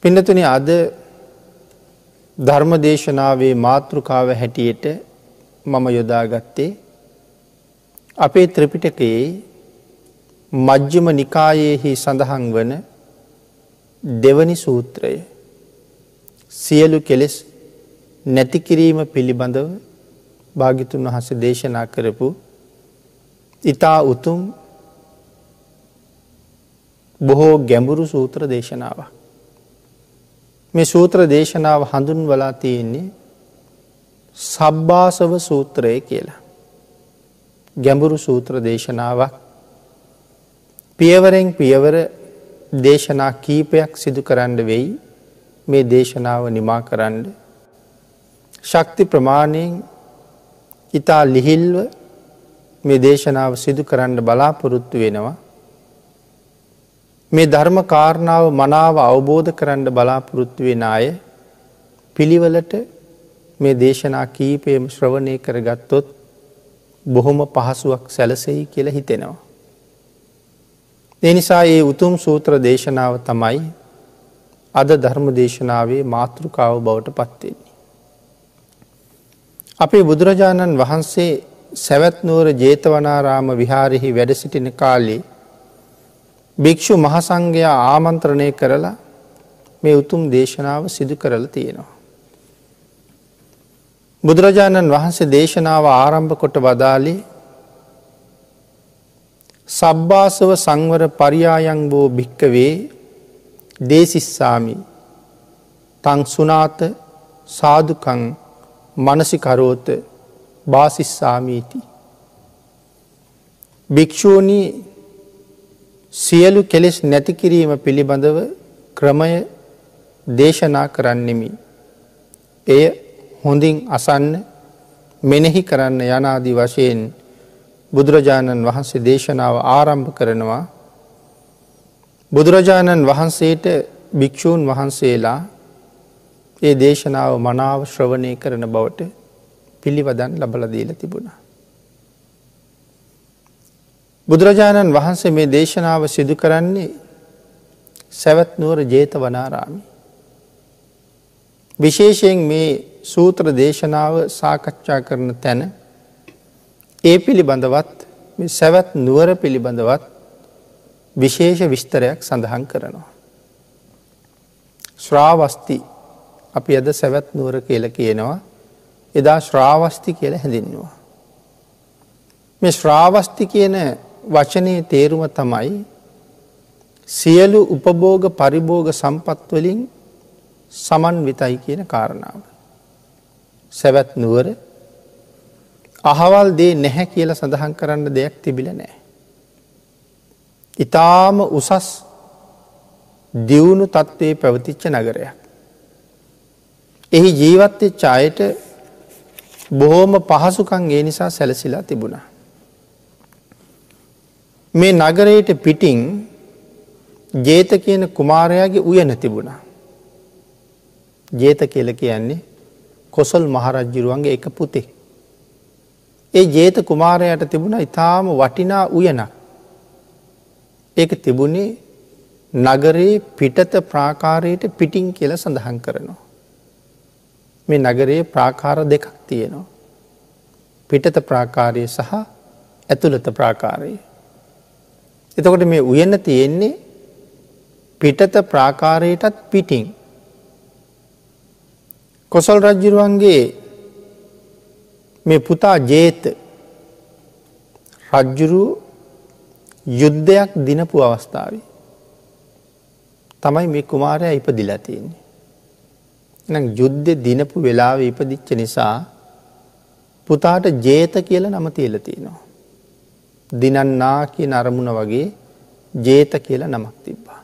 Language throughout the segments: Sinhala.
පින්නතුනි අද ධර්ම දේශනාවේ මාතෘකාව හැටියට මම යොදාගත්තේ අපේ ත්‍රිපිටකයේ මජ්ක්‍ධිම නිකායේහි සඳහන් වන දෙවනි සූත්‍රය සියලු කෙලෙස් නැති කිරීම පිළිබඳව භාග්‍යතුන් වහන්සේ දේශනා කරපු ඊතා උතුම් බොහෝ ගැඹුරු සූත්‍ර දේශනාවක්. මේ සූත්‍ර දේශනාව හඳුන්වලා තියෙන්නේ සබ්බාසව සූත්‍රය කියලා. ගැඹුරු සූත්‍ර දේශනාවක්. පියවරෙන් පියවර දේශනා කීපයක් සිදු කරන්න වෙයි මේ දේශනාව නිමා කරන්න. ශක්ති ප්‍රමාණයෙන් ඊතා ලිහිල්ව මේ දේශනාව සිදු කරන්න බලාපොරොත්තු වෙනවා. මේ ධර්ම කාරණාව මනාව අවබෝධ කරන්න බලාපොරොත්තු වෙන අය පිළිවෙලට මේ දේශනා කීපයම ශ්‍රවණය කරගත්තොත් බොහොම පහසුවක් සැලසෙයි කියලා හිතෙනවා. ඒ නිසා මේ උතුම් සූත්‍ර දේශනාව තමයි අද ධර්ම දේශනාවේ මාතෘකාව බවට පත් වෙන්නේ. අපේ බුදුරජාණන් වහන්සේ සවැත් නුවර ජේතවනාරාම විහාරෙහි වැඩ සිටින කාලේ භික්ෂු මහසංඝයා ආමන්ත්‍රණය කරලා මේ උතුම් දේශනාව සිදු කරලා තියෙනවා. බුදුරජාණන් වහන්සේ දේශනාව ආරම්භ කොට වදාළේ සබ්බාසව සංවර පරියායං වූ භික්කවේ දේසිස්සාමි තං සුනාත සාදුකං මනසිකරෝත බාසිස්සාමීති. භික්ෂූනි සියලු කෙලෙස් නැති කිරීම පිළිබඳව ක්‍රමය දේශනා කරන්නෙමි. එය හොඳින් අසන්න මෙනෙහි කරන්න යනාදී වශයෙන් බුදුරජාණන් වහන්සේ දේශනාව ආරම්භ කරනවා. බුදුරජාණන් වහන්සේට භික්ෂූන් වහන්සේලා ඒ දේශනාව මනාව ශ්‍රවණය කරන බවට පිළිවදන් ලබලා දීලා තිබුණා. බුදුරජාණන් වහන්සේ මේ දේශනාව සිදු කරන්නේ සවැත් නුවර ජේතවනාරාමේ. විශේෂයෙන් මේ සූත්‍ර දේශනාව සාකච්ඡා කරන තැන ඒ පිළිබඳවත් මේ සවැත් නුවර පිළිබඳවත් විශේෂ විස්තරයක් සඳහන් කරනවා. ශ්‍රාවස්ති අපි අද සවැත් නුවර කියලා කියනවා. එදා ශ්‍රාවස්ති කියලා හැඳින්වුවා. මේ ශ්‍රාවස්ති කියන වචනේ තේරුම තමයි සියලු උපභෝග පරිභෝග සම්පත් වලින් සමන්විතයි කියන කාරණාව. සවැත් නුවර අහවල් දේ නැහැ කියලා සඳහන් කරන්න දෙයක් තිබිලා නැහැ. ඊටාම උසස් දියුණු තත්ත්වයේ පැවතිච්ච නගරයක්. එහි ජීවත් වෙච්ච අයට බොහොම පහසුකම් ඒ නිසා සැලසිලා තිබුණා. මේ නගරයට පිටින් ජේත කියන කුමාරයාගේ උයන තිබුණා. ජේත කියලා කියන්නේ කොසල් මහරජුරුවන්ගේ එක පුතෙක්. ඒ ජේත කුමාරයාට තිබුණා ඊටාම වටිනා උයනක්. ඒක තිබුණේ නගරේ පිටත ප්‍රාකාරයට පිටින් කියලා සඳහන් කරනවා. මේ නගරයේ ප්‍රාකාර දෙකක් තියෙනවා. පිටත ප්‍රාකාරය සහ ඇතුළත ප්‍රාකාරය. එතකොට මේ උයන තියෙන්නේ පිටත ප්‍රාකාරයටත් පිටින්. කොසල් රජුරුවන්ගේ මේ පුතා ජේත රජුරු යුද්ධයක් දිනපු අවස්ථාවේ තමයි මේ කුමාරයා ඉපදිලා තියෙන්නේ. එහෙනම් යුද්ධෙ දිනපු වෙලාවේ ඉපදිච්ච නිසා පුතාට ජේත කියලා නම තියලා තියෙනවා. දිනන්නා කියන අරමුණ වගේ ජේත කියලා නමක් තිබ්බා.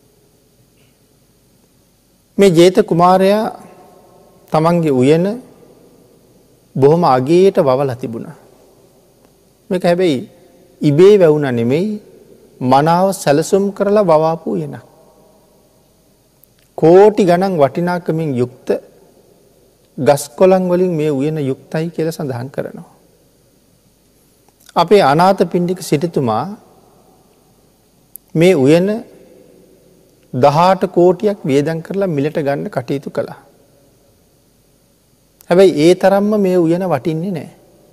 මේ ජේත කුමාරයා තමන්ගේ උයන බොහොම අගේට වවලා තිබුණා. මේක හැබැයි ඉබේ වැවුණා නෙමෙයි මනාව සැලසුම් කරලා වවාපු උයනක්. කෝටි ගණන් වටිනාකමින් යුක්ත ගස් කොළන් වලින් මේ උයන යුක්තයි කියලා සඳහන් කරනවා. අපේ අනාථපිණ්ඩික සිටුතුමා මේ උයන 18 කෝටියක් වියදම් කරලා මිලට ගන්න කටයුතු කළා. හැබැයි ඒ තරම්ම මේ උයන වටින්නේ නැහැ.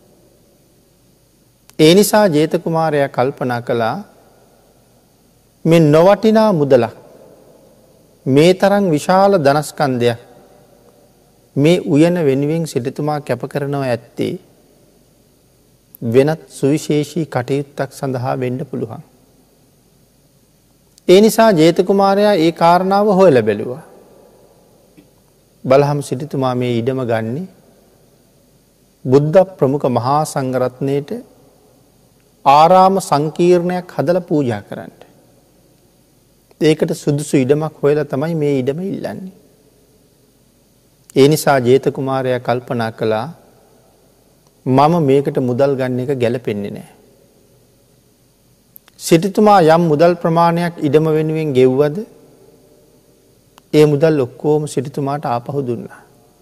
ඒ නිසා ජේත කුමාරයා කල්පනා කළා මේ නොවටිනා මුදලක් මේ තරම් විශාල ධනස්කන්ධයක් මේ උයන වෙනුවෙන් සිටුතුමා කැප කරනවා ඇත්තේ වෙනත් සුවිශේෂී කටයුත්තක් සඳහා වෙන්න පුළුවන්. ඒ නිසා ජේත කුමාරයා ඒ කාරණාව හොයලා බැලුවා. බලහම් සිටුතුමා මේ ඉඩම ගන්නේ බුද්ධ ප්‍රමුඛ මහා සංඝරත්නයේට ආරාම සංකීර්ණයක් හදලා පූජා කරන්න. ඒකට සුදුසු ඉඩමක් හොයලා තමයි මේ ඉඩම ඉල්ලන්නේ. ඒ නිසා ජේත කුමාරයා කල්පනා කළා මම මේකට මුදල් ගන්න එක ගැලපෙන්නේ නැහැ. සිටුතුමා යම් මුදල් ප්‍රමාණයක් ඉඩම වෙනුවෙන් ගෙව්වද ඒ මුදල් ඔක්කොම සිටුතුමාට ආපහු දුන්නා.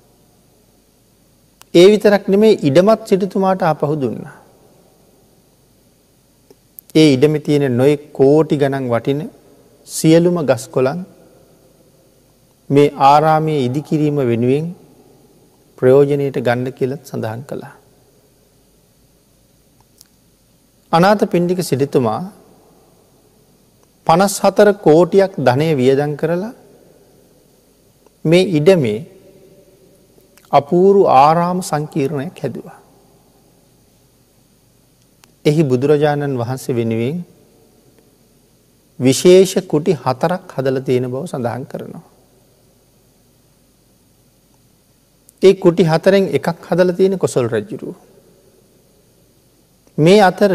ඒ විතරක් නෙමෙයි ඉඩමත් සිටුතුමාට ආපහු දුන්නා. ඒ ඉඩමේ තියෙන නොයෙක් කෝටි ගණන් වටින සියලුම ගස් කොළන් මේ ආරාමයේ ඉදිකිරීම වෙනුවෙන් ප්‍රයෝජනයට ගන්න කියලා සඳහන් කළා. අනාථපිණ්ඩික සිටුතුමා 54 කෝටියක් ධනය වියදම් කරලා මේ ඉඩමේ අපූර්ව ආරාම සංකීර්ණයක් හැදුවා. එහි බුදුරජාණන් වහන්සේ වෙනුවෙන් විශේෂ කුටි 4ක් හදලා තියෙන බව සඳහන් කරනවා. ඒ කුටි 4න් එකක් හදලා තියෙන කොසල් රජුරුව. මේ අතර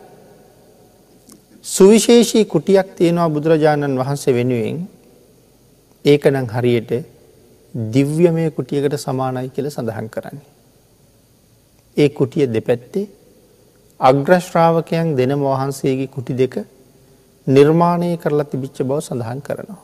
සුවිශේෂී කුටියක් තියෙනවා බුදුරජාණන් වහන්සේ වෙනුවෙන්. ඒක නම් හරියට දිව්‍යමය කුටියකට සමානයි කියලා සඳහන් කරන්නේ. ඒ කුටිය දෙපැත්තේ අග්‍ර ශ්‍රාවකයන් දෙනම වහන්සේගේ කුටි දෙක නිර්මාණය කරලා තිබිච්ච බව සඳහන් කරනවා.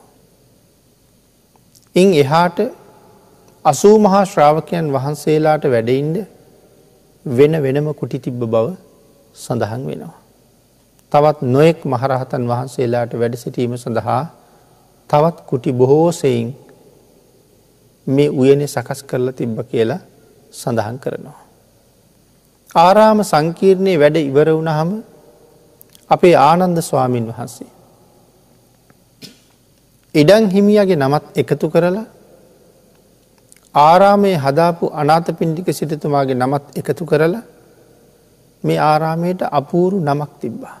ඉන් එහාට 80 මහා ශ්‍රාවකයන් වහන්සේලාට වැඩ ඉන්න වෙන වෙනම කුටි තිබ්බ බව සඳහන් වෙනවා. තවත් නොයෙක් මහරහතන් වහන්සේලාට වැඩ සිටීම සඳහා තවත් කුටි බොහෝ සෙයින් මේ උයනේ සකස් කරලා තිබ්බ කියලා සඳහන් කරනවා. ආරාම සංකීර්ණයේ වැඩ ඉවර වුණාම අපේ ආනන්ද ස්වාමින් වහන්සේ ඉඩම් හිමියාගේ නමත් එකතු කරලා ආරාමයේ හදාපු අනාථපිණ්ඩික සිටුතුමාගේ නමත් එකතු කරලා මේ ආරාමයට අපූර්ව නමක් තිබ්බා.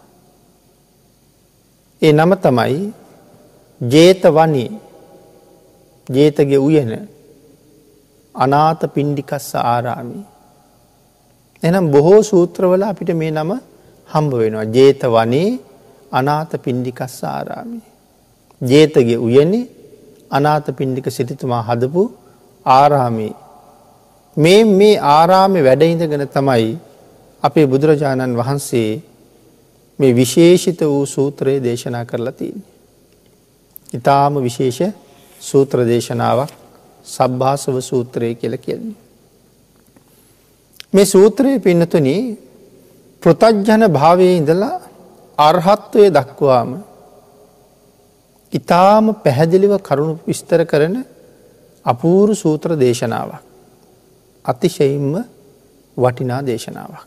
ඒ නම තමයි ජේතවනී. ජේතගේ උයන අනාථපිණ්ඩිකස්ස ආරාමී. එහෙනම් බොහෝ සූත්‍රවල අපිට මේ නම හම්බ වෙනවා. ජේතවනී අනාථපිණ්ඩිකස්ස ආරාමී. ජේතගේ උයනේ අනාථපිණ්ඩික සිටුතුමා හදපු ආරාමේ. මේ ආරාමේ වැඩ ඉඳගෙන තමයි අපේ බුදුරජාණන් වහන්සේ මේ විශේෂිත වූ සූත්‍රය දේශනා කරලා තියෙන්නේ. ඊටාම විශේෂ සූත්‍ර දේශනාවක් සබ්බාසව සූත්‍රය කියලා කියන්නේ. මේ සූත්‍රයේ පින්නතුනි පෘථග්ජන භාවයේ ඉඳලා අරහත්ත්වයට දක්වාම ඊටාම පැහැදිලිව කරුණු විස්තර කරන අපූර්ව සූත්‍ර දේශනාවක්. අතිශයින්ම වටිනා දේශනාවක්.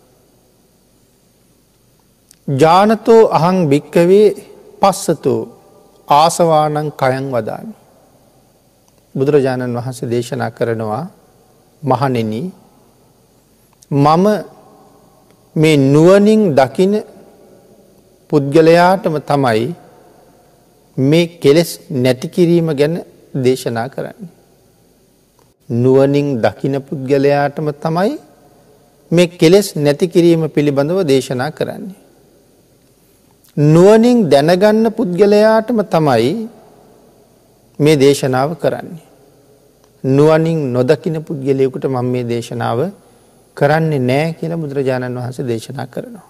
ජානතෝ අහං භික්කවේ පස්සතෝ ආසවානං කයං වදාමි. බුදුරජාණන් වහන්සේ දේශනා කරනවා මහණෙනි මම මේ නුවණින් දකින පුද්ගලයාටම තමයි මේ කෙලෙස් නැති කිරීම ගැන දේශනා කරන්නේ. නුවණින් දකින පුද්ගලයාටම තමයි මේ කෙලෙස් නැති කිරීම පිළිබඳව දේශනා කරන්නේ. නුවණින් දැනගන්න පුද්ගලයාටම තමයි මේ දේශනාව කරන්නේ. නුවණින් නොදකින පුද්ගලයෙකුට මම මේ දේශනාව කරන්නේ නැහැ කියලා බුදුරජාණන් වහන්සේ දේශනා කරනවා.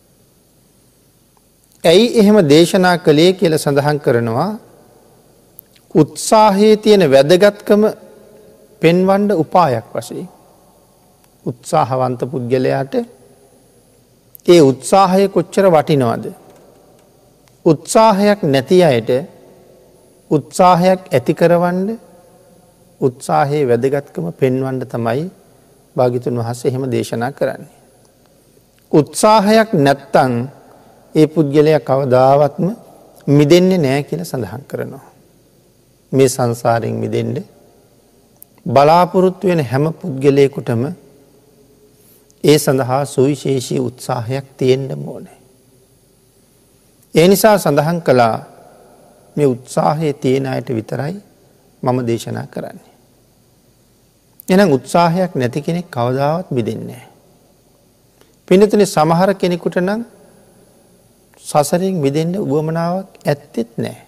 ඇයි එහෙම දේශනා කළේ කියලා සඳහන් කරනවා උත්සාහයේ තියෙන වැදගත්කම පෙන්වන්න උපායක් වශයෙන්. උත්සාහවන්ත පුද්ගලයාට ඒ උත්සාහය කොච්චර වටිනවද? උත්සාහයක් නැති අයට උත්සාහයක් ඇති කරවන්න උත්සාහයේ වැදගත්කම පෙන්වන්න තමයි භාග්‍යතුන් වහන්සේ එහෙම දේශනා කරන්නේ. උත්සාහයක් නැත්තම් ඒ පුද්ගලයා කවදාවත්ම මිදෙන්නේ නැහැ කියලා සඳහන් කරනවා. මේ සංසාරයෙන් මිදෙන්න බලාපොරොත්තු වෙන හැම පුද්ගලයෙකුටම ඒ සඳහා සුවිශේෂී උත්සාහයක් තියෙන්න ඕනේ. ඒ නිසා සඳහන් කළා මේ උත්සාහයේ තියෙන අයට විතරයි මම දේශනා කරන්නේ. එහෙනම් උත්සාහයක් නැති කෙනෙක් කවදාවත් මිදෙන්නේ නැහැ. පින්නතුනේ සමහර කෙනෙකුට නම් සසරින් මිදෙන්න උවමනාවක් ඇත්තෙත් නැහැ.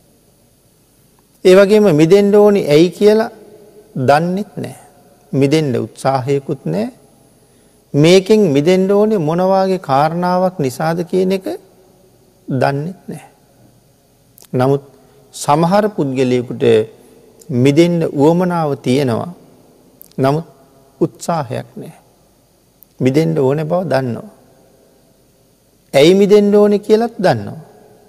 ඒ වගේම මිදෙන්න ඕනි ඇයි කියලා දන්නෙත් නැහැ. මිදෙන්න උත්සාහයකුත් නැහැ. මේකෙන් මිදෙන්න ඕනේ මොන වාගේ කාරණාවක් නිසාද කියන එක දන්නෙත් නැහැ. නමුත් සමහර පුද්ගලයෙකුට මිදෙන්න උවමනාව තියෙනවා. නමුත් උත්සාහයක් නැහැ. මිදෙන්න ඕනේ බව දන්නවා. ඇයි මිදෙන්න ඕනේ කියලාත් දන්නවා.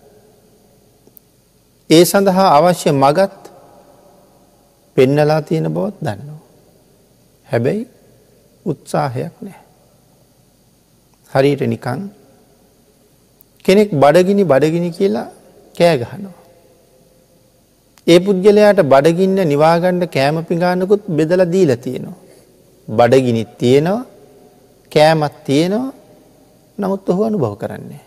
ඒ සඳහා අවශ්‍ය මගත් පෙන්නලා තියෙන බවත් දන්නවා. හැබැයි උත්සාහයක් නැහැ. හරියට නිකන් කෙනෙක් බඩගිනි කියලා කෑ ගහනවා. ඒ පුද්ගලයාට බඩගින්න නිවා ගන්න කෑම පිඟානකුත් බෙදලා දීලා තියෙනවා. බඩගිනි තියෙනවා, කෑමක් තියෙනවා. නමුත් ඔහු අනුභව කරන්නේ.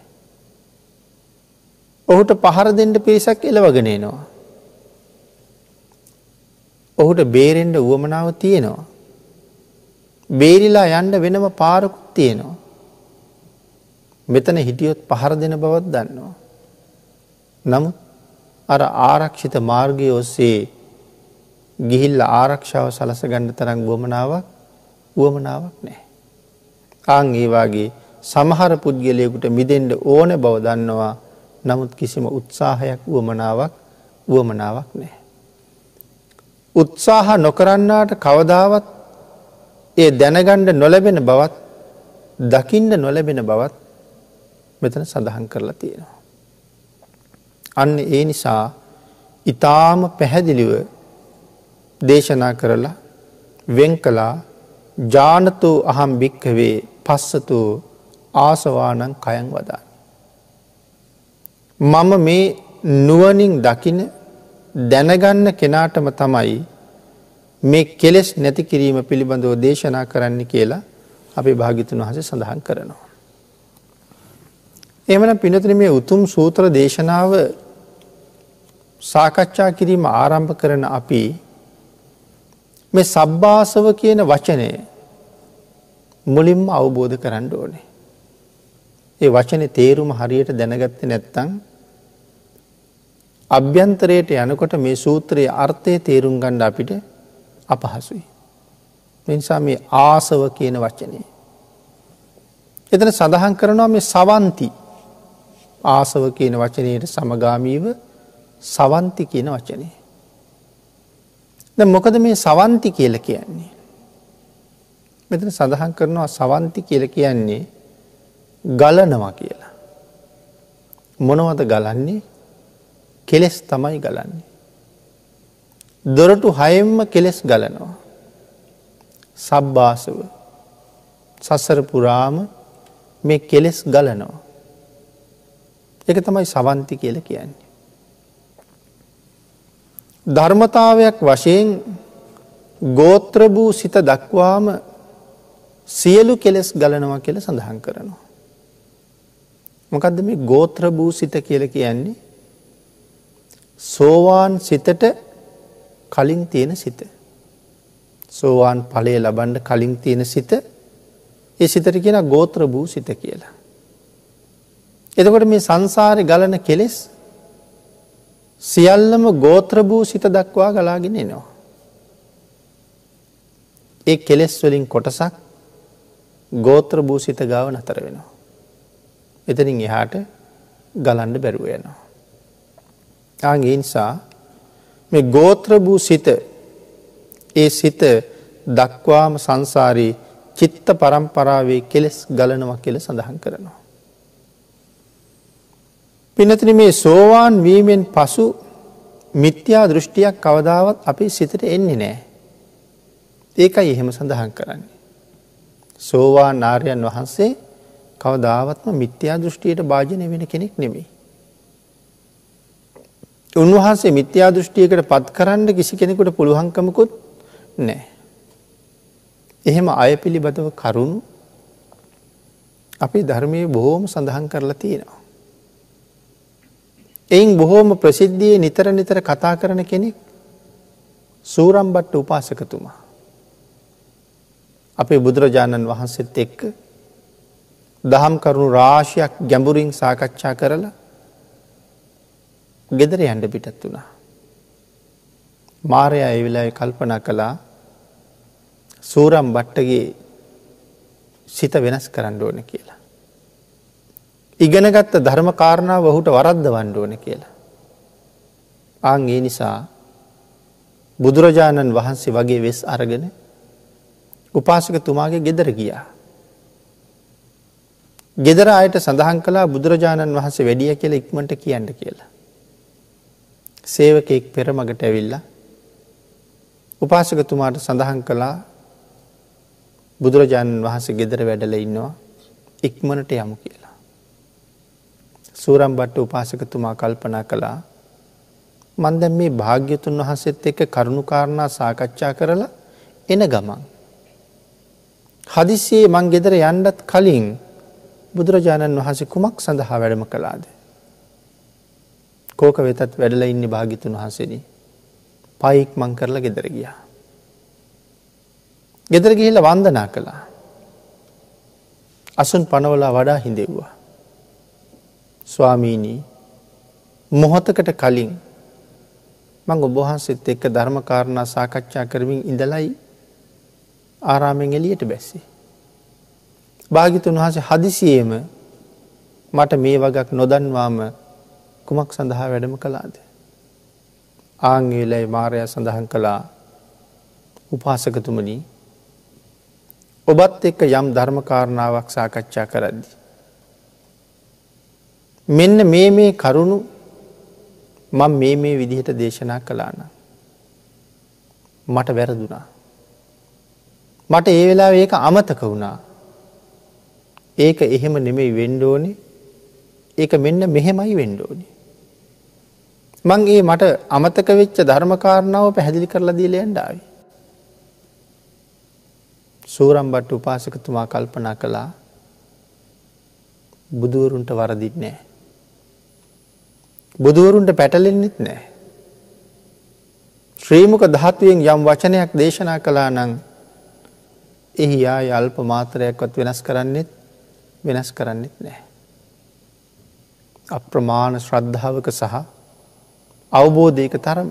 ඔහුට පහර දෙන්න පිරිසක් එළවගෙන එනවා. ඔහුට බේරෙන්න උවමනාව තියෙනවා. බේරිලා යන්න වෙනම පාරකුත් තියෙනවා. මෙතන හිටියොත් පහර දෙන බවක් දන්නවා. නමුත් අර ආරක්ෂිත මාර්ගය ඔස්සේ ගිහිල්ලා ආරක්ෂාව සලස ගන්න තරම් උවමනාවක් නැහැ. ආන් ඒ වාගේ සමහර පුද්ගලයෙකුට මිදෙන්න ඕන බව දන්නවා. නමුත් කිසිම උත්සාහයක් උවමනාවක් නැහැ. උත්සාහ නොකරන්නාට කවදාවත් ඒ දැනගන්න නොලැබෙන බවත් දකින්න නොලැබෙන බවත් මෙතන සඳහන් කරලා තියෙනවා. අන්න ඒ නිසා ඊටාම පැහැදිලිව දේශනා කරලා වෙන් කළා ජානතු අහම් භික්ඛවේ පස්සතු ආසවානං කයං වදාමි. මම මේ නුවණින් දකින දැනගන්න කෙනාටම තමයි මේ කෙලෙස් නැති කිරීම පිළිබඳව දේශනා කරන්න කියලා අපේ භාග්‍යතුන් වහන්සේ සඳහන් කරනවා. එහෙමනම් පින්නතුනි මේ උතුම් සූත්‍ර දේශනාව සාකච්ඡා කිරීම ආරම්භ කරන අපි මේ සබ්බාසව කියන වචනය මුලින්ම අවබෝධ කරගන්න ඕනේ. ඒ වචනේ තේරුම හරියට දැනගත්තේ නැත්නම් අභ්‍යන්තරයට යනකොට මේ සූත්‍රයේ අර්ථය තේරුම් ගන්න අපිට අපහසුයි. ඒ නිසා මේ ආසව කියන වචනේ එතන සඳහන් කරනවා මේ සවන්ති ආසව කියන වචනයට සමගාමීව සවන්ති කියන වචනේ. දැන් මොකද මේ සවන්ති කියලා කියන්නේ? මෙතන සඳහන් කරනවා සවන්ති කියලා කියන්නේ ගලනවා කියලා. මොනවද ගලන්නේ? කෙලස් තමයි ගලන්නේ. දොරටු 6ෙන්ම කෙලස් ගලනවා. සබ්බාසව සසර පුරාම මේ කෙලස් ගලනවා. ඒක තමයි සවන්ති කියලා කියන්නේ. ධර්මතාවයක් වශයෙන් ගෝත්‍ර වූ සිත දක්වාම සියලු කෙලස් ගලනවා කියලා සඳහන් කරනවා. මොකද්ද මේ ගෝත්‍ර වූ සිත කියලා කියන්නේ? සෝවාන් සිතට කලින් තියෙන සිත. සෝවාන් ඵලය ලබන්න කලින් තියෙන සිත. ඒ සිතට කියන ගෝත්‍ර වූ සිත කියලා. එතකොට මේ සංසාරේ ගලන කෙලෙස් සියල්ලම ගෝත්‍ර වූ සිත දක්වා ගලාගෙන එනවා. ඒ කෙලෙස් වලින් කොටසක් ගෝත්‍ර වූ සිත ගාව නතර වෙනවා. එතනින් එහාට ගලන්න බැරුව යනවා. ඒ නිසා මේ ගෝත්‍ර වූ සිත ඒ සිත දක්වාම සංසාරී චිත්ත පරම්පරාවේ කෙලෙස් ගලනවා කියලා සඳහන් කරනවා. පින්නතුනි මේ සෝවාන් වීමෙන් පසු මිත්‍යා දෘෂ්ටියක් කවදාවත් අපේ සිතට එන්නේ නෑ. ඒකයි එහෙම සඳහන් කරන්නේ. සෝවාන් ආර්යයන් වහන්සේ කවදාවත්ම මිත්‍යා දෘෂ්ටියට භාජනය වෙන කෙනෙක් නෙමෙයි. උන්වහන්සේ මිත්‍යා දෘෂ්ටියකට පත් කරන්න කිසි කෙනෙකුට පුළුවන්කමකුත් නෑ. එහෙම අය පිළිබඳව කරුණු අපේ ධර්මයේ බොහෝම සඳහන් කරලා තියෙනවා. එයින් බොහෝම ප්‍රසිද්ධියේ නිතර නිතර කතා කරන කෙනෙක් සූරම්බට්ට උපාසකතුමා. අපේ බුදුරජාණන් වහන්සේත් එක්ක දහම් කරුණු රාශියක් ගැඹුරින් සාකච්ඡා කරලා ගෙදර යන්න පිටත් වුණා. මාරයා ඒ වෙලාවේ කල්පනා කළා සූරම්බට්ටගේ සිත වෙනස් කරන්න ඕන කියලා. ඉගෙනගත්ත ධර්ම කාරණාව ඔහුට වරද්දවන්න ඕන කියලා. ආන් ඒ නිසා බුදුරජාණන් වහන්සේ වගේ වෙස් අරගෙන උපාසකතුමාගේ ගෙදර ගියා. ගෙදර අයට සඳහන් කළා බුදුරජාණන් වහන්සේ වැඩිය කියලා ඉක්මනට කියන්න කියලා. සේවකෙක් පෙරමගට ඇවිල්ලා උපාසකතුමාට සඳහන් කළා බුදුරජාණන් වහන්සේ ගෙදර වැඩලා ඉන්නවා ඉක්මනට යමු කියලා. සූරම්බට්ට උපාසකතුමා කල්පනා කළා මම දැන් මේ භාග්‍යතුන් වහන්සේත් එක්ක කරුණු කාරණා සාකච්ඡා කරලා එන ගමන් හදිස්සියේ මං ගෙදර යන්නත් කලින් බුදුරජාණන් වහන්සේ කුමක් සඳහා වැඩම කළාද? කෝක වෙතත් වැඩලා ඉන්නේ භාග්‍යතුන් වහන්සේනි. පයික් මං කරලා ගෙදර ගියා. ගෙදර ගිහිල්ලා වන්දනා කළා. අසුන් පනවලා වඩා හිඳෙව්වා. ස්වාමීනි මොහොතකට කලින් මං ඔබ වහන්සේත් එක්ක ධර්ම කාරණා සාකච්ඡා කරමින් ඉඳලයි ආරාමෙන් එළියට බැස්සේ. භාග්‍යතුන් වහන්සේ හදිසියෙම මට මේ වගක් නොදන්වාම කුමක් සඳහා වැඩම කළාද? ආන් ඒ වෙලාවේ මාරයා සඳහන් කළා උපාසකතුමනි ඔබත් එක්ක යම් ධර්ම කාරණාවක් සාකච්ඡා කරද්දී මෙන්න මේ කරුණු මම මේ විදිහට දේශනා කළා නම් මට වැරදුනා. මට ඒ වෙලාවේ ඒක අමතක වුණා. ඒක එහෙම නෙමෙයි වෙන්න ඕනේ. ඒක මෙන්න මෙහෙමයි වෙන්න ඕනේ. මං ඒ මට අමතක වෙච්ච ධර්ම කාරණාව පැහැදිලි කරලා දීලා යන්න ආවේ. සූරම්බට්ට උපාසකතුමා කල්පනා කළා බුදුවරුන්ට වරදින්නේ නැහැ. බුදුවරුන්ට පැටලෙන්නෙත් නැහැ. ශ්‍රී මුක ධාතුවෙන් යම් වචනයක් දේශනා කළා නම් එහි ආය අල්ප මාත්‍රයක්වත් වෙනස් කරන්නෙත් නැහැ. අප්‍රමාණ ශ්‍රද්ධාවක සහ අවබෝධයක තරම.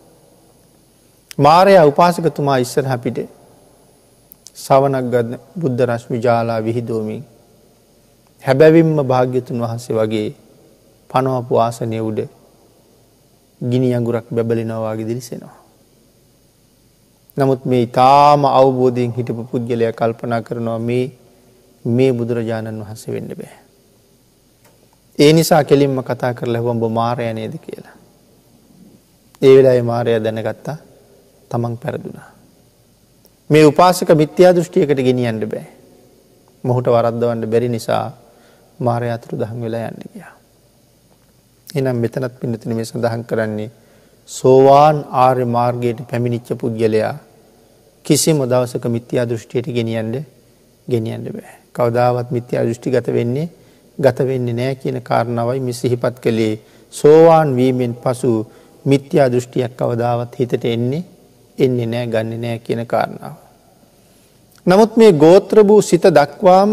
මාරයා උපාසකතුමා ඉස්සරහ පිට සවනක් ගන්න බුද්ධ රශ්මි ජාලා විහිදුවමින් හැබැවින්ම භාග්‍යතුන් වහන්සේ වගේ පනවපු ආසනය උඩ ගිනි අඟුරක් බැබලෙනවා වගේ දිලිසෙනවා. නමුත් මේ ඊටාම අවබෝධයෙන් හිටපු පුද්ගලයා කල්පනා කරනවා මේ බුදුරජාණන් වහන්සේ වෙන්න බෑ. ඒ නිසා කෙලින්ම කතා කරලා හුවඹ මාරයා නේද කියලා. ඒ වෙලාවේ මාරයා දැනගත්තා තමන් පෙරදුනා. මේ උපාසක මිත්‍යා දෘෂ්ටියකට ගෙනියන්න බෑ. මොහුට වරද්දවන්න බැරි නිසා මාරයා අතුරුදහන් වෙලා යන්න ගියා. එහෙනම් මෙතනත් පින්නතුනි මේ සඳහන් කරන්නේ සෝවාන් ආර්ය මාර්ගයට පැමිණිච්ච පුද්ගලයා කිසිම දවසක මිත්‍යා දෘෂ්ටියට ගෙනියන්න බෑ. කවදාවත් මිත්‍යා දෘෂ්ටිගත වෙන්නේ නැහැ කියන කාරණාවයි මේ සිහිපත් කළේ. සෝවාන් වීමෙන් පසු මිත්‍යා දෘෂ්ටියක් කවදාවත් හිතට එන්නේ නැහැ, ගන්නෙ නැහැ කියන කාරණාව. නමුත් මේ ගෝත්‍ර වූ සිත දක්වාම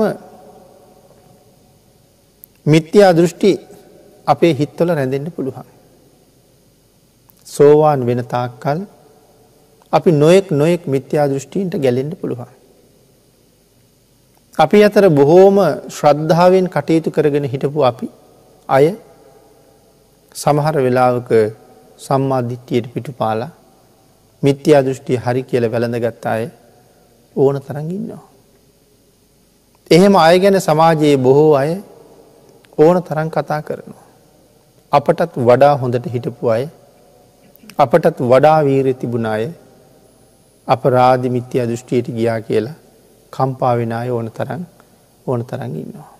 මිත්‍යා දෘෂ්ටි අපේ හිතවල රැඳෙන්න පුළුවන්. සෝවාන් වෙන තාක්කල් අපි නොයෙක් මිත්‍යා දෘෂ්ටීන්ට ගැලෙන්න පුළුවන්. අපි අතර බොහෝම ශ්‍රද්ධාවෙන් කටයුතු කරගෙන හිටපු අපි අය සමහර වෙලාවක සම්මා දිට්ඨියට පිටුපාලා මිත්‍යා දෘෂ්ටිය හරි කියලා වැළඳගත් අය ඕන තරම් ඉන්නවා. එහෙම අය ගැන සමාජයේ බොහෝ අය ඕන තරම් කතා කරනවා. අපටත් වඩා හොඳට හිටපු අය අපටත් වඩා වීරිය තිබුණ අය අපරාධ මිත්‍යා දෘෂ්ටියට ගියා කියලා කම්පා වෙන අය ඕන තරම් ඉන්නවා.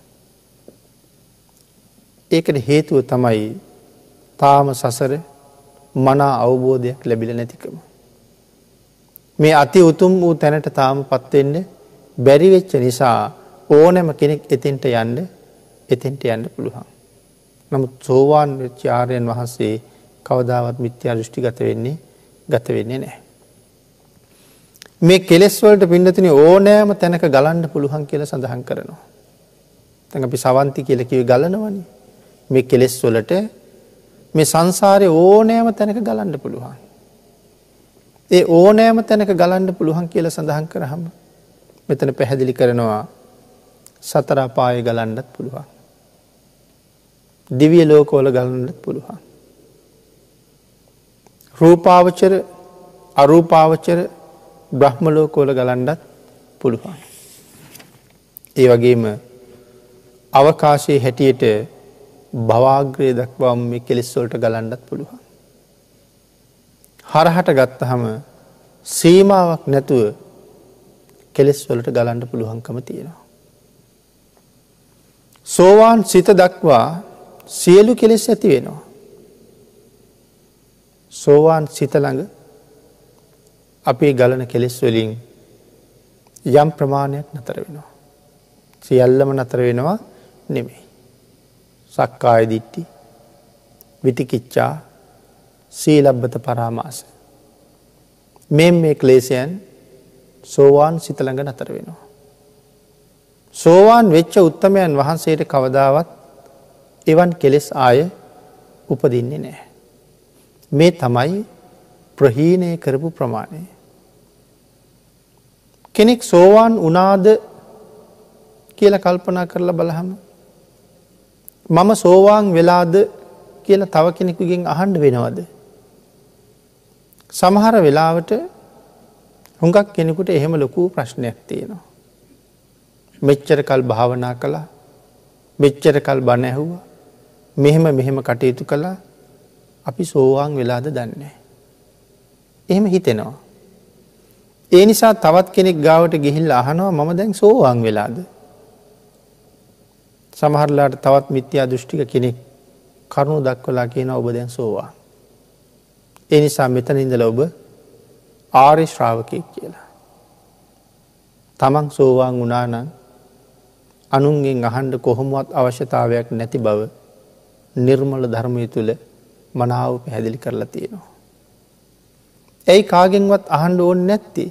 ඒකට හේතුව තමයි තාම සසර මනා අවබෝධයක් ලැබිලා නැතිකම. මේ අති උතුම් වූ තැනට තාම පත් වෙන්න බැරි වෙච්ච නිසා ඕනෑම කෙනෙක් එතෙන්ට යන්න පුළුවන්. නමුත් සෝවාන් වෙච්ච ආර්යයන් වහන්සේ කවදාවත් මිත්‍යා දෘෂ්ටි ගත වෙන්නේ නැහැ. මේ කෙලෙස් වලට පින්නතුනි ඕනෑම තැනක ගලන්න පුළුවන් කියලා සඳහන් කරනවා. දැන් අපි සවන්ති කියලා කිව්වේ ගලනවනේ. මේ කෙලෙස් වලට මේ සංසාරේ ඕනෑම තැනක ගලන්න පුළුවන්. ඒ ඕනෑම තැනක ගලන්න පුළුවන් කියලා සඳහන් කරාම මෙතන පැහැදිලි කරනවා සතර අපායේ ගලන්නත් පුළුවන්. දිව්‍ය ලෝකවල ගලන්නත් පුළුවන්. රූපාවචර අරූපාවචර බ්‍රහ්ම ලෝකවල ගලන්නත් පුළුවන්. ඒ වගේම අවකාශයේ හැටියට භවග්‍රය දක්වා මේ කෙලෙස් වලට ගලන්නත් පුළුවන්. හරහට ගත්තහම සීමාවක් නැතුව කෙලෙස් වලට ගලන්න පුළුවන්කම තියෙනවා. සෝවාන් සිත දක්වා සියලු කෙලෙස් ඇති වෙනවා. සෝවාන් සිත ළඟ අපේ ගලන කෙලෙස් වලින් යම් ප්‍රමාණයක් නතර වෙනවා. සියල්ලම නතර වෙනවා නෙමෙයි. සක්කාය දිට්ඨි, විතිකිච්ඡා, සීලබ්බත පරාමාස. මේ ක්ලේශයන් සෝවාන් සිත ළඟ නතර වෙනවා. සෝවාන් වෙච්ච උත්තමයන් වහන්සේට කවදාවත් එවන් කෙලෙස් ආය උපදින්නේ නැහැ. මේ තමයි ප්‍රහීණය කරපු ප්‍රමාණය. කෙනෙක් සෝවාන් වුණාද කියලා කල්පනා කරලා බලහම මම සෝවාන් වෙලාද කියලා තව කෙනෙකුගෙන් අහන්න වෙනවද? සමහර වෙලාවට හුඟක් කෙනෙකුට එහෙම ලොකු ප්‍රශ්නයක් තියෙනවා. මෙච්චර කල් භාවනා කළා, මෙච්චර කල් බණ ඇහුවා, මෙහෙම කටයුතු කළා, අපි සෝවාන් වෙලාද දන්නේ නැහැ. එහෙම හිතෙනවා. ඒ නිසා තවත් කෙනෙක් ගාවට ගිහිල්ලා අහනවා මම දැන් සෝවාන් වෙලාද? සමහරලාට තවත් මිත්‍යා දෘෂ්ටික කෙනෙක් කරුණු දක්වලා කියනවා ඔබ දැන් සෝවාන්. ඒ නිසා මෙතන ඉඳලා ඔබ ආර්ය ශ්‍රාවකයෙක් කියලා. තමන් සෝවාන් වුණා නම් අනුන්ගෙන් අහන්න කොහොමවත් අවශ්‍යතාවයක් නැති බව නිර්මල ධර්මයේ තුල මනාව පැහැදිලි කරලා තියෙනවා. ඒයි කාගෙන්වත් අහන්න ඕනේ නැත්තේ.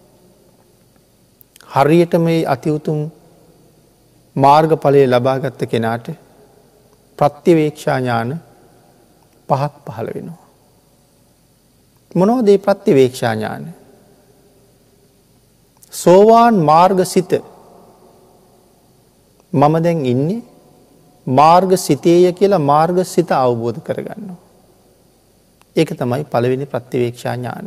හරියට මේ අති උතුම් මාර්ගඵලය ලබාගත් කෙනාට ප්‍රත්‍යවේක්ෂා ඥාන පහක් පහළ වෙනවා. මොනවද මේ ප්‍රත්‍යවේක්ෂා ඥාන? සෝවාන් මාර්ගසිත මම දැන් ඉන්නේ මාර්ගසිතේය කියලා මාර්ගසිත අවබෝධ කරගන්නවා. ඒක තමයි පළවෙනි ප්‍රත්‍යවේක්ෂා ඥානය.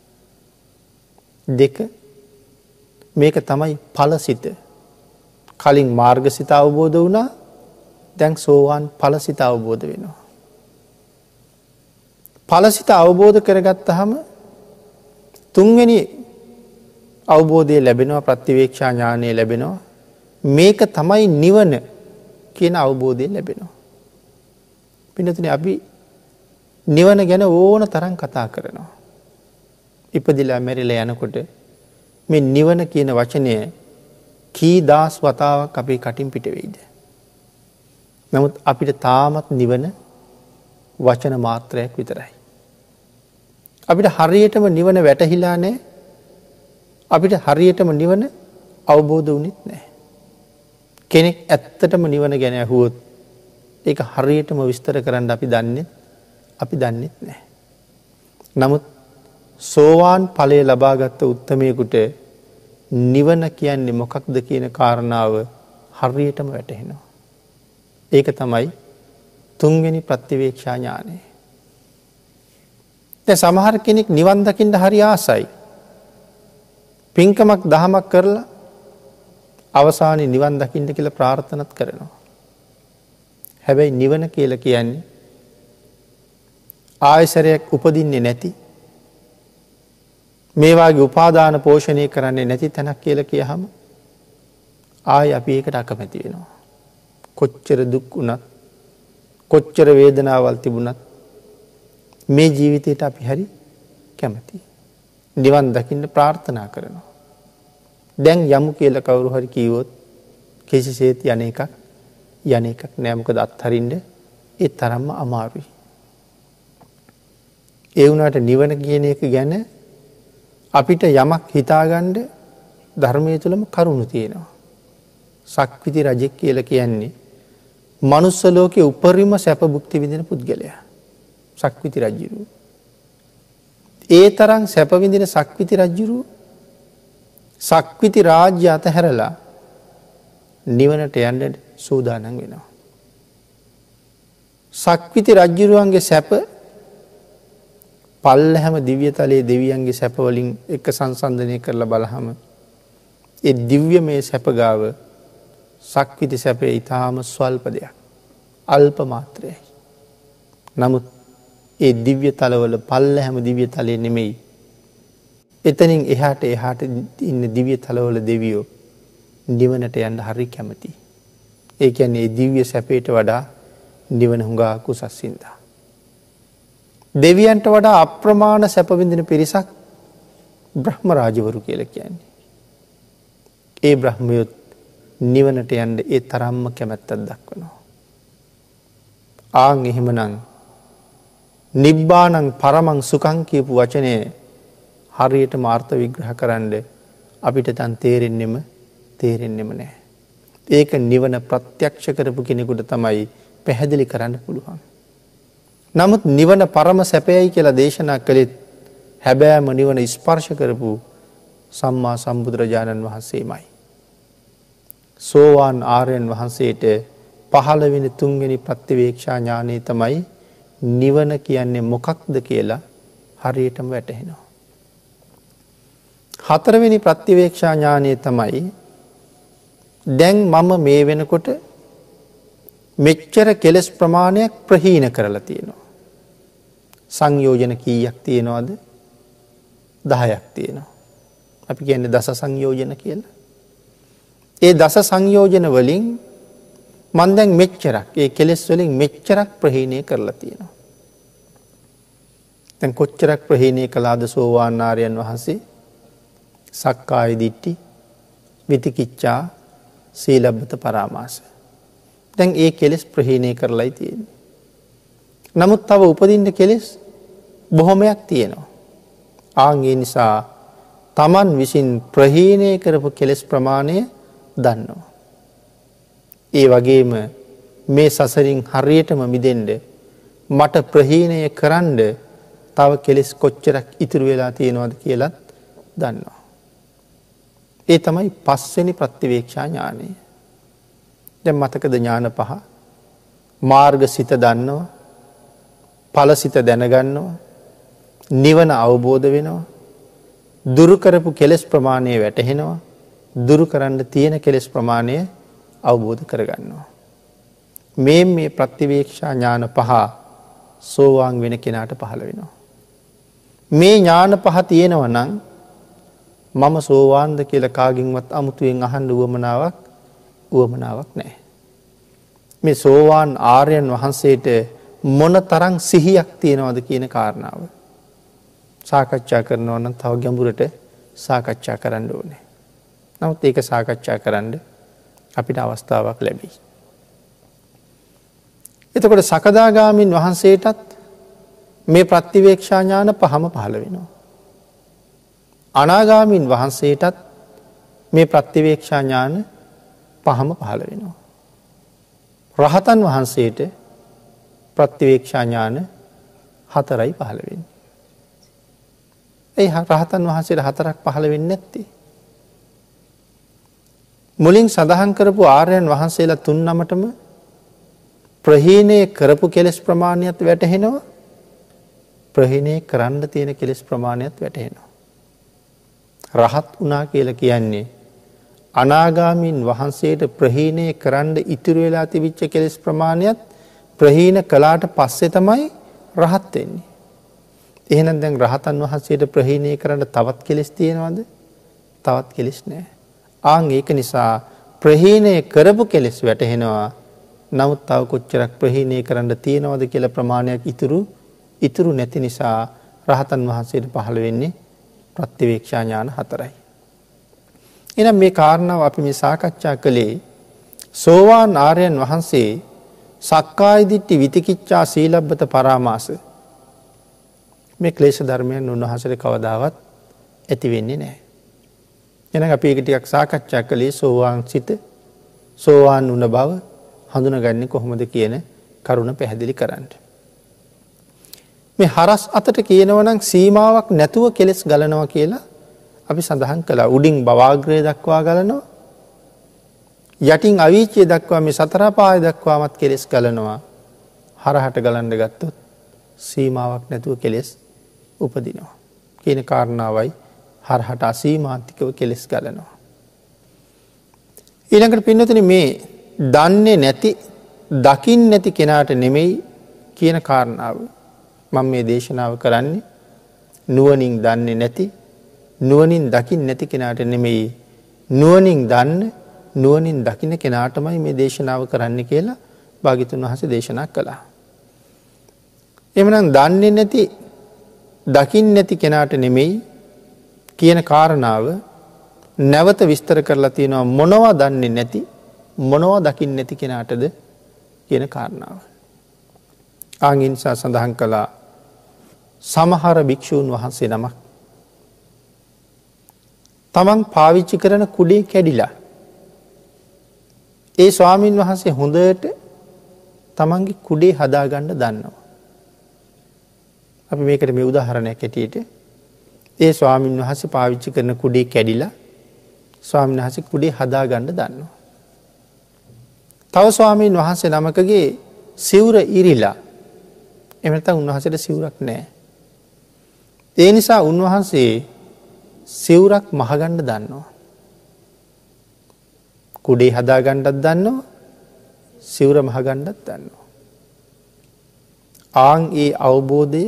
දෙක මේක තමයි ඵලසිත. කලින් මාර්ගසිත අවබෝධ වුණා, දැන් සෝවාන් ඵලසිත අවබෝධ වෙනවා. ඵලසිත අවබෝධ කරගත්තාම තුන්වෙනි අවබෝධය ලැබෙනවා, ප්‍රත්‍යවේක්ෂා ඥානය ලැබෙනවා. මේක තමයි නිවන කියන අවබෝධය ලැබෙනවා. පින්නතුනි අපි නිවන ගැන ඕන තරම් කතා කරනවා. ඉපදිලා මැරිලා යනකොට මේ නිවන කියන වචනය කී දාස් වතාවක් අපේ කටින් පිට වෙයිද? නමුත් අපිට තාමත් නිවන වචන මාත්‍රයක් විතරයි. අපිට හරියටම නිවන වැටහිලා නැහැ. අපිට හරියටම නිවන අවබෝධ වුණෙත් නැහැ. කෙනෙක් ඇත්තටම නිවන ගැන අහුවොත් ඒක හරියටම විස්තර කරන්න අපි දන්නෙත් නැහැ. නමුත් සෝවාන් ඵලය ලබාගත් උත්තමයෙකුට නිවන කියන්නේ මොකක්ද කියන කාරණාව හරියටම වැටහෙනවා. ඒක තමයි තුන්වෙනි ප්‍රත්‍යවේක්ෂා ඥානය. දැන් සමහර කෙනෙක් නිවන් දකින්න හරි ආසයි. පින්කමක් දහමක් කරලා අවසානයේ නිවන් දකින්න කියලා ප්‍රාර්ථනාත් කරනවා. හැබැයි නිවන කියලා කියන්නේ ආයසරයක් උපදින්නේ නැති මේවාගේ උපාදාන පෝෂණය කරන්නේ නැති තැනක් කියලා කියහම ආය අපි ඒකට අකමැති වෙනවා. කොච්චර දුක් වුණත් කොච්චර වේදනාවල් තිබුණත් මේ ජීවිතයට අපි හරි කැමතියි. නිවන් දකින්න ප්‍රාර්ථනා කරනවා. දැන් යමු කියලා කවුරු හරි කිව්වොත් කිසිසේත් යන එකක් නෑ. මොකද අත්හරින්න ඒ තරම්ම අමාරුයි. ඒ වුණාට නිවන කියන එක ගැන අපිට යමක් හිතාගන්න ධර්මයේ තුලම කරුණු තියෙනවා. සක්විති රජෙක් කියලා කියන්නේ මනුස්ස ලෝකයේ උපරිම සැප භුක්ති විඳින පුද්ගලයා. සක්විති රජුරු. ඒ තරම් සැප විඳින සක්විති රජුරු සක්විති රාජ්‍ය අතහැරලා නිවනට යන්න සූදානම් වෙනවා. සක්විති රජුරුවන්ගේ සැප පල්ලැහැම දිව්‍යතලයේ දෙවියන්ගේ සැප වලින් එක සංසන්දනය කරලා බලහම ඒ දිව්‍යමය සැප ගාව සක්විති සැපේ ඊටාම ස්වල්ප දෙයක්. අල්ප මාත්‍රයයි. නමුත් ඒ දිව්‍ය තලවල පල්ලැහැම දිව්‍ය තලයේ නෙමෙයි. එතනින් එහාට ඉන්න දිව්‍ය තලවල දෙවියෝ නිවනට යන්න හරි කැමතියි. ඒ කියන්නේ ඒ දිව්‍ය සැපයට වඩා නිවන හුඟා කුසස්සින්දා. දෙවියන්ට වඩා අප්‍රමාණ සැප විඳින පිරිසක් බ්‍රහ්ම රාජවරු කියලා කියන්නේ. ඒ බ්‍රහ්මයොත් නිවනට යන්න ඒ තරම්ම කැමැත්තක් දක්වනවා. ආන් එහෙමනම් නිබ්බානං පරමං සුඛං කියපු වචනේ හරියටම අර්ථ විග්‍රහ කරන්න අපිට තන් තේරෙන්නෙම නැහැ. ඒක නිවන ප්‍රත්‍යක්ෂ කරපු කෙනෙකුට තමයි පැහැදිලි කරන්න පුළුවන්. නමුත් නිවන පරම සැපයයි කියලා දේශනා කළෙත් හැබෑම නිවන ස්පර්ශ කරපු සම්මා සම්බුදුරජාණන් වහන්සේමයි. සෝවාන් ආර්යයන් වහන්සේට 15 වෙනි 3 වෙනි ප්‍රත්‍යවේක්ෂා ඥානෙ තමයි නිවන කියන්නේ මොකක්ද කියලා හරියටම වැටහෙනවා. 4 වෙනි ප්‍රත්‍යවේක්ෂා ඥානෙ තමයි දැන් මම මේ වෙනකොට මෙච්චර කෙලස් ප්‍රමාණයක් ප්‍රහීන කරලා තියෙනවා. සංයෝජන කීයක් තියෙනවද? 10ක් තියෙනවා. අපි කියන්නේ දස සංයෝජන කියලා. ඒ දස සංයෝජන වලින් මම දැන් මෙච්චරක් ඒ කෙලස් වලින් මෙච්චරක් ප්‍රහීණය කරලා තියෙනවා. දැන් කොච්චරක් ප්‍රහීණය කළාද සෝවාන් ආර්යයන් වහන්සේ? සක්කාය දිට්ඨි, විතිකිච්ඡා, සීලබ්බත පරාමාස. දැන් ඒ කෙලස් ප්‍රහීණය කරලායි තියෙන්නේ. නමුත් තව උපදින්න කෙලස් බොහොමයක් තියෙනවා. ආන් ඒ නිසා Taman විසින් ප්‍රහීණය කරපු කෙලස් ප්‍රමාණය දන්නවා. ඒ වගේම මේ සසරින් හරියටම මිදෙන්න මට ප්‍රහීණය කරන්න තව කෙලස් කොච්චරක් ඉතුරු වෙලා තියෙනවද කියලාත් දන්නවා. ඒ තමයි 5 වෙනි ප්‍රතිවේක්ෂා ඥානය. දැන් මතකද ඥාන පහ? මාර්ගසිත දන්නවා, ඵලසිත දැනගන්නවා, නිවන අවබෝධ වෙනවා, දුරු කරපු කෙලස් ප්‍රමාණය වැටහෙනවා, දුරු කරන්න තියෙන කෙලස් ප්‍රමාණය අවබෝධ කරගන්නවා. මේ ප්‍රතිවේක්ෂා ඥාන පහ සෝවාන් වෙන කෙනාට පහළ වෙනවා. මේ ඥාන පහ තියෙනවා නම් මම සෝවාන්ද කියලා කාගින්වත් අමුතුවෙන් අහන්න උවමනාවක් නැහැ. මේ සෝවාන් ආර්යයන් වහන්සේට මොන තරම් සිහියක් තියෙනවද කියන කාරණාව සාකච්ඡා කරනවා නම් තව ගැඹුරට සාකච්ඡා කරන්න ඕනේ. නමුත් ඒක සාකච්ඡා කරන්න අපිට අවස්ථාවක් ලැබෙයි. එතකොට සකදාගාමින් වහන්සේටත් මේ ප්‍රතිවේක්ෂා ඥාන පහම පහළ වෙනවා. අනාගාමින් වහන්සේටත් මේ ප්‍රතිවේක්ෂා ඥාන පහම පහළ වෙනවා. රහතන් වහන්සේට ප්‍රතිවේක්ෂා ඥාන 4යි පහළ වෙන්නේ. ඒ රහතන් වහන්සේට 4ක් පහළ වෙන්නේ නැත්තේ. මුලින් සඳහන් කරපු ආර්යයන් වහන්සේලා 3 නමටම ප්‍රහීණය කරපු කෙලස් ප්‍රමාණයත් වැටහෙනවා, ප්‍රහීණය කරන්න තියෙන කෙලස් ප්‍රමාණයත් වැටහෙනවා. රහත් වුණා කියලා කියන්නේ අනාගාමීන් වහන්සේට ප්‍රහීණය කරන්න ඉතුරු වෙලා තිබිච්ච කෙලස් ප්‍රමාණයත් ප්‍රහීන කළාට පස්සේ තමයි රහත් වෙන්නේ. එහෙනම් දැන් රහතන් වහන්සේට ප්‍රහීණය කරන්න තවත් කෙලෙස් තියෙනවද? තවත් කෙලෙස් නැහැ. ආන් ඒක නිසා ප්‍රහීණය කරපු කෙලෙස් වැටහෙනවා. නමුත් තව කොච්චරක් ප්‍රහීණය කරන්න තියෙනවද කියලා ප්‍රමාණයක් ඉතුරු නැති නිසා රහතන් වහන්සේට පහළ වෙන්නේ ප්‍රත්‍යවේක්ෂා ඥාන 4යි. එහෙනම් මේ කාරණාව අපි මේ සාකච්ඡා කළේ සෝවාන් ආර්යයන් වහන්සේ සක්කාය දිට්ඨි විතිකිච්ඡා සීලබ්බත පරාමාස මේ ක්ලේශ ධර්මයන් උන්වහන්සේට කවදාවත් ඇති වෙන්නේ නැහැ. එහෙනම් අපි ඒක ටිකක් සාකච්ඡා කළේ සෝවාන් සිත සෝවාන් වුණ බව හඳුනගන්නේ කොහොමද කියන කරුණ පැහැදිලි කරන්න. මේ හරස් අතට කියනවා නම් සීමාවක් නැතුව කෙලෙස් ගලනවා කියලා අපි සඳහන් කළා. උඩින් භවාග්‍රය දක්වා ගලනවා. යටින් අවීචිය දක්වා මේ සතර පාය දක්වාමත් කෙලෙස් ගලනවා. හරහට ගලන්න ගත්තොත් සීමාවක් නැතුව කෙලෙස් උපදිනවා. කියන කාරණාවයි හරහට අසීමාන්තිකව කෙලෙස් ගලනවා. ඊළඟට පින්නතුනි මේ දන්නේ නැති දකින්නේ නැති කෙනාට නෙමෙයි කියන කාරණාව මම මේ දේශනාව කරන්නේ නුවණින් දන්නේ නැති නුවණින් දකින්නේ නැති කෙනාට නෙමෙයි නුවණින් දන්න නුවණින් දකින්න කෙනාටමයි මේ දේශනාව කරන්න කියලා භාග්‍යතුන් වහන්සේ දේශනා කළා. එhmenan දන්නේ නැති දකින්නේ නැති කෙනාට නෙමෙයි කියන කාරණාව නැවත විස්තර කරලා තියෙනවා මොනවා දන්නේ නැති මොනවා දකින්නේ නැති කෙනාටද කියන කාරණාව. ආන්ගේ නිසා සඳහන් කළා සමහර භික්ෂූන් වහන්සේ නමක් තමන් පාවිච්චි කරන කුඩේ කැඩිලා ඒ ස්වාමින් වහන්සේ හොඳට තමන්ගේ කුඩේ හදාගන්න දන්නවා. අපි මේකට මේ උදාහරණයක් ඇටියට ඒ ස්වාමින් වහන්සේ පාවිච්චි කරන කුඩේ කැඩිලා ස්වාමීන් වහන්සේ කුඩේ හදාගන්න දන්නවා. තව ස්වාමීන් වහන්සේ නමකගේ සිවුර ඉරිලා එහෙම නැත්නම් උන්වහන්සේට සිවුරක් නැහැ. ඒ නිසා උන්වහන්සේ සිවුරක් මහගන්න දන්නවා. කුඩේ හදාගන්නත් දන්නවා. සිවුර මහගන්නත් දන්නවා. ආන් ඒ අවබෝධය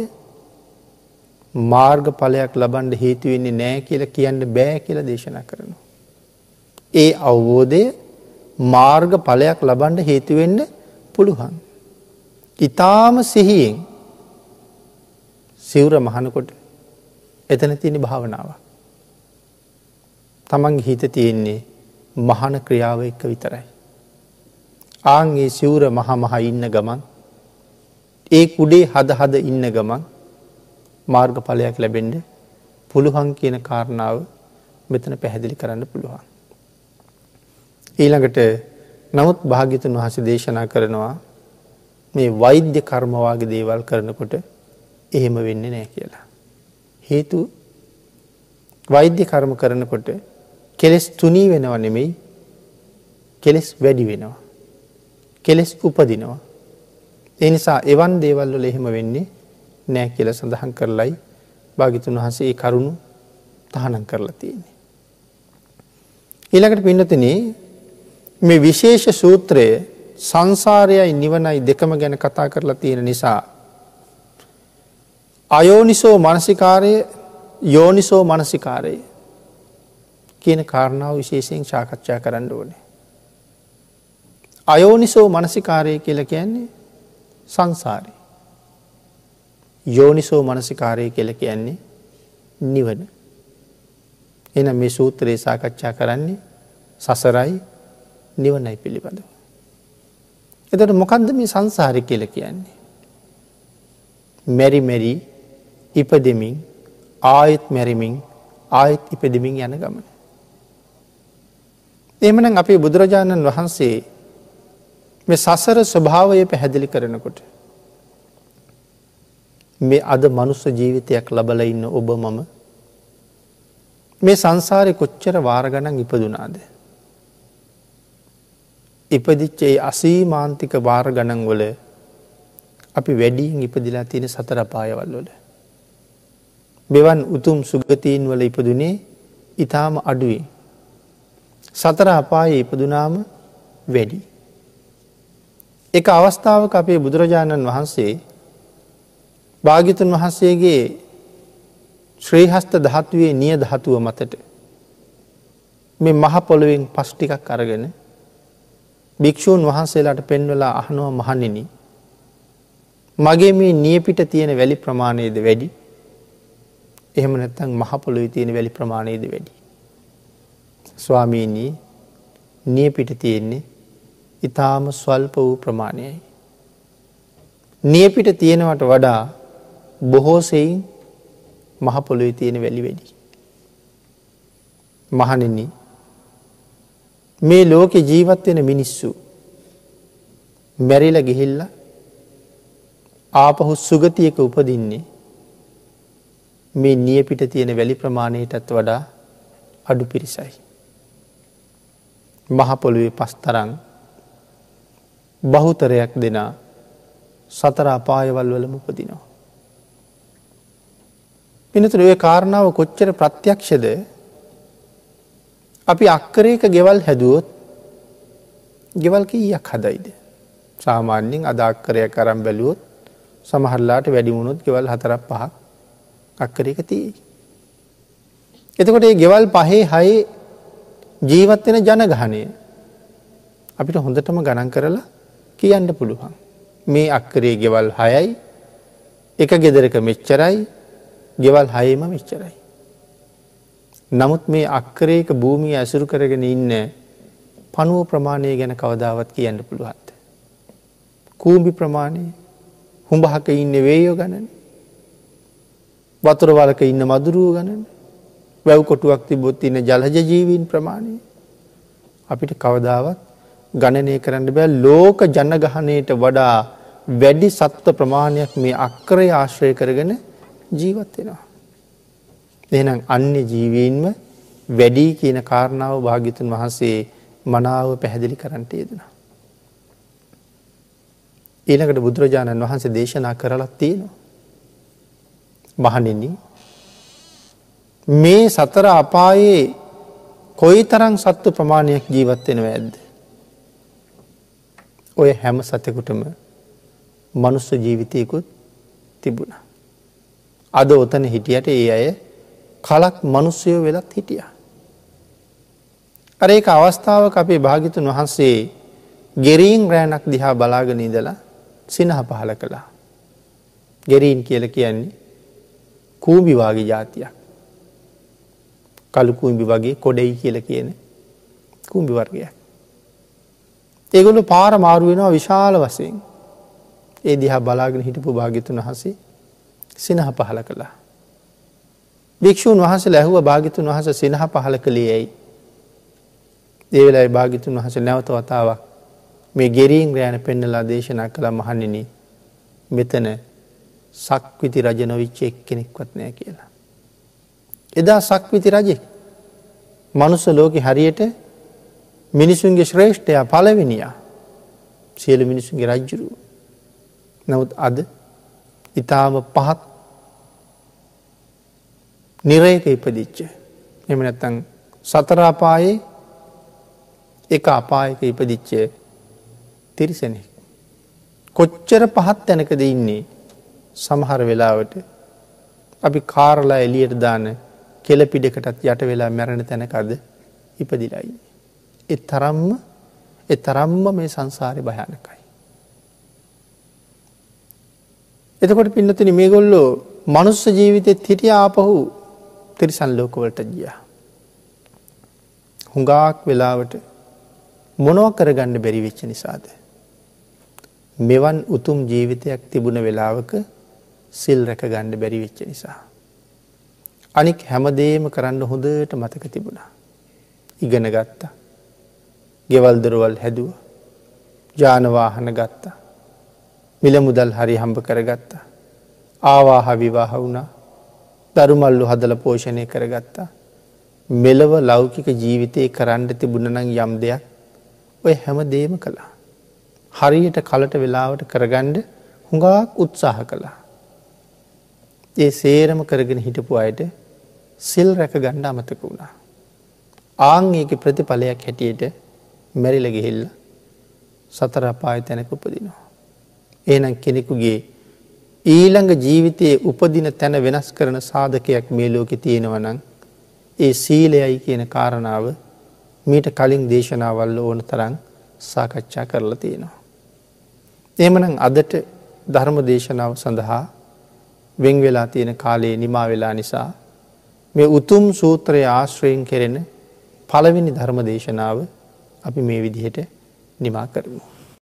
මාර්ගඵලයක් ලබන්න හේතු වෙන්නේ නැහැ කියලා කියන්න බෑ කියලා දේශනා කරනවා. ඒ අවබෝධය මාර්ගඵලයක් ලබන්න හේතු වෙන්න පුළුවන්. ඊටාම සිහියෙන් සිවුර මහනකොට එතන තියෙන භාවනාව. තමන්ගේ හිත තියෙන්නේ මහන ක්‍රියාව එක්ක විතරයි. ආන් ඒ සිවුර මහ ඉන්න ගමන් ඒ කුඩේ හද ඉන්න ගමන් මාර්ගඵලයක් ලැබෙන්න පුළුවන් කියන කාරණාව මෙතන පැහැදිලි කරන්න පුළුවන්. ඊළඟට නමුත් භාග්‍යතුන් වහන්සේ දේශනා කරනවා මේ වෛද්‍ය කර්ම වාගේ දේවල් කරනකොට එහෙම වෙන්නේ නැහැ කියලා. හේතු වෛද්‍ය කර්ම කරනකොට කෙලෙස් තුනී වෙනව නෙමෙයි කෙලෙස් වැඩි වෙනවා. කෙලෙස් උපදිනවා. ඒ නිසා එවන් දේවල් වල එහෙම වෙන්නේ නැහැ කියලා සඳහන් කරලයි භාග්‍යතුන් වහන්සේ ඒ කරුණු තහනම් කරලා තියෙන්නේ. ඊළඟට පින්නතනේ මේ විශේෂ සූත්‍රය සංසාරයයි නිවනයි දෙකම ගැන කතා කරලා තියෙන නිසා අයෝනිසෝ මනසිකාරය යෝනිසෝ මනසිකාරය කියන කාරණාව විශේෂයෙන් සාකච්ඡා කරන්න ඕනේ. අයෝනිසෝ මනසිකාරය කියලා කියන්නේ සංසාරේ. යෝනිසෝ මනසිකාරය කියලා කියන්නේ නිවන. එහෙනම් මේ සූත්‍රය සාකච්ඡා කරන්නේ සසරයි නිවනයි පිළිබඳව. එතකොට මොකද්ද මේ සංසාරය කියලා කියන්නේ? මෙරි මෙරි ඉපදෙමින් ආයත් මෙරිමින් ආයත් ඉපදෙමින් යන ගමන. එහෙමනම් අපේ බුදුරජාණන් වහන්සේ මේ සසර ස්වභාවය පැහැදිලි කරනකොට මේ අද මනුස්ස ජීවිතයක් ලබලා ඉන්න ඔබ මම මේ සංසාරේ කොච්චර වාර ගණන් ඉපදුනාද? ඉපදිච්ච ඒ අසීමාන්තික වාර ගණන් වල අපි වැඩියෙන් ඉපදිලා තියෙන සතර පායවල වල. මෙවන් උතුම් සුගතීන් වල ඉපදුනේ ඊටාම අඩුයි. සතර අපායේ ඉපදුනාම වැඩි. එක අවස්ථාවක අපේ බුදුරජාණන් වහන්සේ භාග්‍යවතුන් වහන්සේගේ ශ්‍රී හස්ත ධාතුවේ නිය ධාතුව මතට මේ මහ පොළොවෙන් පස් ටිකක් අරගෙන භික්ෂූන් වහන්සේලාට පෙන්වලා අහනවා මහණෙනි මගේ මේ නිය පිට තියෙන වැලි ප්‍රමාණයද වැඩි? එහෙම නැත්නම් මහ පොළොවේ තියෙන වැලි ප්‍රමාණයද වැඩි? ස්වාමීනි නිය පිට තියෙන්නේ ඊටාම ස්වල්ප වූ ප්‍රමාණයයි. නිය පිට තියෙනවට වඩා බොහෝ සෙයින් මහ පොළොවේ තියෙන වැලි වැඩි. මහණෙනි මේ ලෝකේ ජීවත් වෙන මිනිස්සු මැරිලා ගිහිල්ලා ආපහු සුගතියක උපදින්නේ මේ නිය පිට තියෙන වැලි ප්‍රමාණයටත් වඩා අඩු පිරිසයි. මහ පොළොවේ පස්තරන් බහුතරයක් දෙනා සතර අපායවල වලම උපදිනවා. පින්නතුනේ මේ කාරණාව කොච්චර ප්‍රත්‍යක්ෂද? අපි අක්කරයක ගෙවල් හැදුවොත් ගෙවල් කීයක් හදයිද? සාමාන්‍යයෙන් අද අක්කරයක් අරන් බැලුවොත් සමහරලාට වැඩි වුණොත් ගෙවල් 4-5ක් අක්කරයක තියෙයි. එතකොට මේ ගෙවල් 5-6 ජීවත් වෙන ජනගහනය අපිට හොඳටම ගණන් කරලා කියන්න පුළුවන්. මේ අක්කරයේ ගෙවල් 6යි, එක ගෙදරක මෙච්චරයි, ගෙවල් 6ෙම මෙච්චරයි. නමුත් මේ අක්කරයක භූමිය ඇසුරු කරගෙන ඉන්න පණුව ප්‍රමාණය ගැන කවදාවත් කියන්න පුළුවන්ද? කූඹි ප්‍රමාණය, හුඹහක ඉන්න වේයෝ ගණන, වතුර වලක ඉන්න මදුරුව ගණන, වැව් කොටුවක් තිබ්බොත් ඉන්න ජලජ ජීවීන් ප්‍රමාණය අපිට කවදාවත් ගණනය කරන්න බෑ. ලෝක ජනගහනයට වඩා වැඩි සත්ත්ව ප්‍රමාණයක් මේ අක්කරය ආශ්‍රය කරගෙන ජීවත් වෙනවා. එහෙනම් අන්‍ය ජීවීන්ම වැඩි කියන කාරණාව භාග්‍යතුන් වහන්සේ මනාව පැහැදිලි කරන්නට යෙදුණා. ඊළඟට බුදුරජාණන් වහන්සේ දේශනා කරලා තියෙනවා. මහණෙනි මේ සතර අපායේ කොයිතරම් සත්ත්ව ප්‍රමාණයක් ජීවත් වෙනවද? ඔය හැම සතෙකුටම මනුස්ස ජීවිතයකුත් තිබුණා. අද ඔතන හිටියට ඒ අය කලක් මිනිස්සුયો වෙලත් හිටියා. අර ඒක අවස්ථාවක අපේ භාග්‍යතුන් වහන්සේ ගෙරීන් රෑනක් දිහා බලාගෙන ඉඳලා සිනහ පහල කළා. ගෙරීන් කියලා කියන්නේ කූඹි වාගේ జాතියක්. කළු කූඹි වගේ කොඩෙයි කියලා කියන කූඹි වර්ගයක්. ඒගොල්ලෝ පාර මාරු වෙනවා විශාල වශයෙන්. ඒ දිහා බලාගෙන හිටපු භාග්‍යතුන් වහන්සේ සිනහ පහල කළා. භික්ෂුන් වහන්සේලා ඇහුවා භාග්‍යතුන් වහන්සේ සිනහ පහල කළේ ඇයි? ඒ වෙලාවේ භාග්‍යතුන් වහන්සේ නැවත වතාවක් මේ ගෙරීන් රෑන පෙන්නලා දේශනා කළා මහණෙනි මෙතන සක්විති රජ නොවිච්ච එක්කෙනෙක්වත් නැහැ කියලා. එදා සක්විති රජෙක් මනුස්ස ලෝකේ හරියට මිනිසුන්ගේ ශ්‍රේෂ්ඨයා පළවෙනියා. සියලු මිනිසුන්ගේ රජුරු. නමුත් අද ඊටාම පහත් නිරේක ඉපදිච්ච. එහෙම නැත්නම් සතර අපායේ එක අපායක ඉපදිච්ච තිරිසනෙක්. කොච්චර පහත් තැනකද ඉන්නේ? සමහර වෙලාවට අපි කාරලා එළියට දාන කෙළ පිටකටත් යට වෙලා මැරෙන තැනකද ඉපදිලා ඉන්නේ. ඒ තරම්ම මේ සංසාරේ භයානකයි. එතකොට පින්නතුනි මේගොල්ලෝ මනුස්ස ජීවිතෙත් හිටියා ආපහු තිරිසන් ලෝකවලට ගියා. හුඟක් වෙලාවට මොනව කරගන්න බැරි වෙච්ච නිසාද? මෙවන් උතුම් ජීවිතයක් තිබුණ වෙලාවක සිල් රැක ගන්න බැරි වෙච්ච නිසා. අනික හැමදේම කරන්න හොඳට මතක තිබුණා. ඉගෙන ගත්තා. ගෙවල් දොරවල් හැදුවා. යාන වාහන ගත්තා. මිල මුදල් හරි හම්බ කරගත්තා. ආවාහ විවාහ වුණා. දරුමල්ලු හදලා පෝෂණය කරගත්තා. මෙලව ලෞකික ජීවිතේ කරන්න තිබුණ නම් යම් දෙයක් ඔය හැමදේම කළා. හරියට කලට වෙලාවට කරගන්න හුඟක් උත්සාහ කළා. ඒ සේරම කරගෙන හිටපු අයට සිල් රැක ගන්න අමතක වුණා. ආන් ඒකේ ප්‍රතිඵලයක් හැටියට මැරිලා ගිහිල්ලා සතර අපාය තැනක උපදිනවා. එහෙනම් කෙනෙකුගේ ඊළඟ ජීවිතයේ උපදින තැන වෙනස් කරන සාධකයක් මේ ලෝකෙ තියෙනවා නම් ඒ සීලයයි කියන කාරණාව මීට කලින් දේශනාවල් ඕන තරම් සාකච්ඡා කරලා තියෙනවා. එහෙමනම් අදට ධර්ම දේශනාව සඳහා වෙන් වෙලා තියෙන කාලේ නිමා වෙලා නිසා මේ උතුම් සූත්‍රය ආශ්‍රයෙන් කෙරෙන පළවෙනි ධර්ම දේශනාව අපි මේ විදිහට නිමා කරමු.